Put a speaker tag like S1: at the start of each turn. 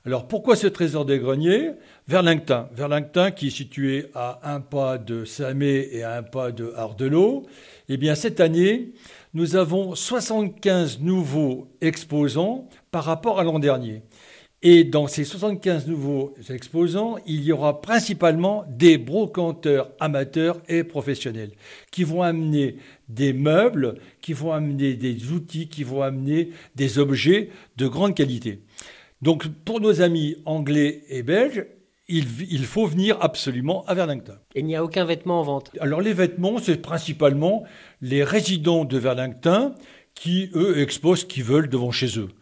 S1: Alors pourquoi ce trésor des greniers? Verlinctin qui est situé à un pas de Saint-Mée et à un pas de Ardelot. Eh bien cette année, nous avons 75 nouveaux exposants par rapport à l'an dernier. Et dans ces 75 nouveaux exposants, il y aura principalement des brocanteurs amateurs et professionnels qui vont amener des meubles, qui vont amener des outils, qui vont amener des objets de grande qualité. Donc pour nos amis anglais et belges, il faut venir absolument à Verlinctin.
S2: Et il n'y a aucun vêtement en vente.
S1: Alors les vêtements, c'est principalement les résidents de Verlinctin qui, eux, exposent ce qu'ils veulent devant chez eux.